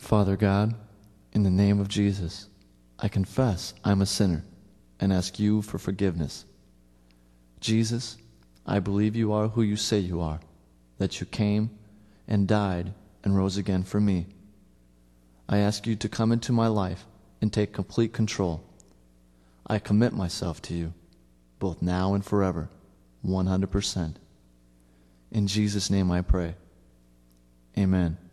Father God, in the name of Jesus, I confess I'm a sinner and ask you for forgiveness. Jesus, I believe you are who you say you are, that you came and died and rose again for me. I ask you to come into my life and take complete control. I commit myself to you, both now and forever, 100%. In Jesus' name I pray. Amen.